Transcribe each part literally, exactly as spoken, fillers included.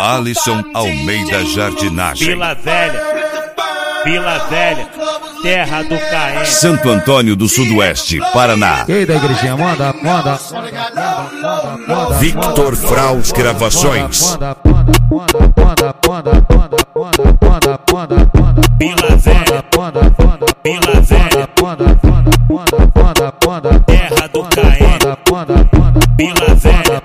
Alisson Almeida Jardinagem. Vila Velha, Vila Velha, terra do Caém. Santo Antônio do Sudoeste, Paraná. E aí da igrejinha, manda, manda. Victor Fraus Gravações. Vila Velha, Vila Velha, terra do Caém. Vila Velha,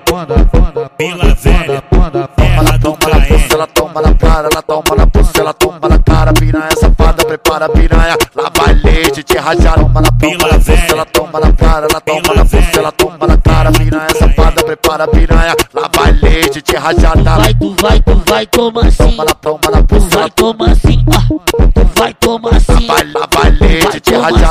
Vila Velha, terra do Caém. Ela toma na cara, ela toma na pulsa, ela toma na cara, piranha safada, prepara piranha, lá vai leite, te rajar, toma na Vila Velha, ela toma na cara, ela toma na pulsa, ela toma na cara, piranha safada, prepara piranha, lá vai leite, te rajar, vai, tu vai, tu vai, toma assim, toma na, toma na pulsa, vai, toma assim, ah, tu vai, toma assim, vai, lá vai leite, te rajar,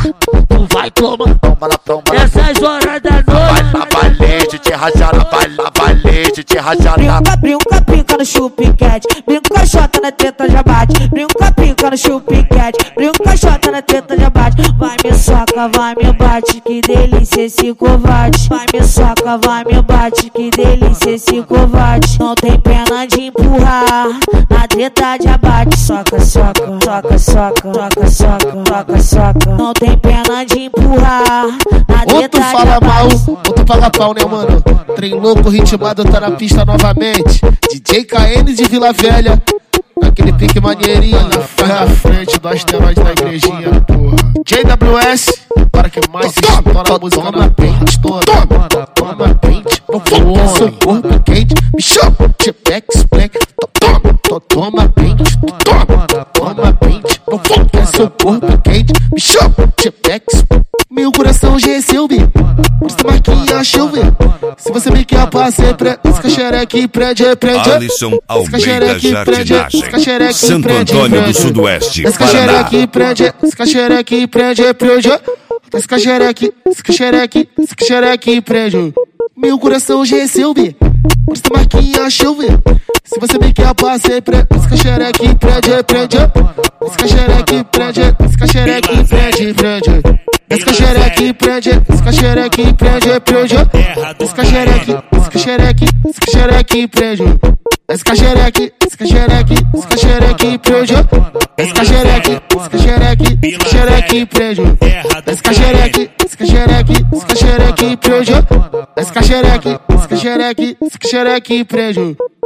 tu vai, toma, toma na, toma na, essas horas da noite, vai, lá vai leite, te rajar, vai, lá vai leite, te rajar, brinca, brinca, brinca no chupiquete, brinca, chota na teta, já bate, brinca, brinca no chupiquete, brinca, chota na teta, já bate, vai me soca, vai me bate, que delícia esse covarde, vai me soca, vai me bate, que delícia esse covarde, não tem pena de empurrar, na treta já bate, soca, soca, soca, soca, soca, soca, soca, soca, não tem pena de empurrar, na treta outro fala mal, outro paga pau, né, mano? Trem louco, ritmado, tá na pista novamente. D J K N de Vila Velha, naquele pique maneirinho, vai na frente do asteroide da igrejinha, porra. J W S, para que mais estoura a música na pente, toma, toma pente, toma seu corpo quente, me chama, te back, black, toma, toma pente, toma, toma pente, toma seu corpo quente, me chama, te back, meu coração já é seu, bi. Por isso marquinha achou, vi. Se você me quer passar, esse xereque prende, prende. Alisson Almeida Jardinagem. Santo Antônio do Sudoeste, esse Paraná. xereque prende, esse xereque prende, prende. Esse xereque, esse xereque, esse xereque prende. Meu coração já é seu, bi. Por isso marquinha achou, vi. Se você me quer passar, esse xereque prende, prende. Esse xereque prende, esse xereque prende, prende. Esse xereque prende, esse xereque prende, prende. Esse xereque, esse xereque, esse xereque prende. Esse xereque, esse xereque, esse xereque prende. Esse xereque, esse xereque, esse xereque prende. Esse xereque, esse xereque, esse xereque prende. Esse xereque, esse xereque, esse xereque prende.